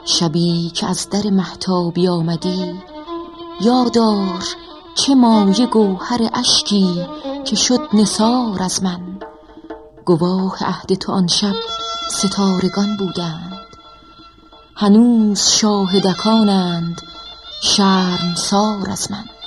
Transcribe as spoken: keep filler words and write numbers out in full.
شبی که از در مهتابی آمدی، یادار چه مایه گوهر اشکی که شد نثار از من. گواه عهد تو آن شب ستارگان بودند، هنوز شاهدکانند شرمسار از من.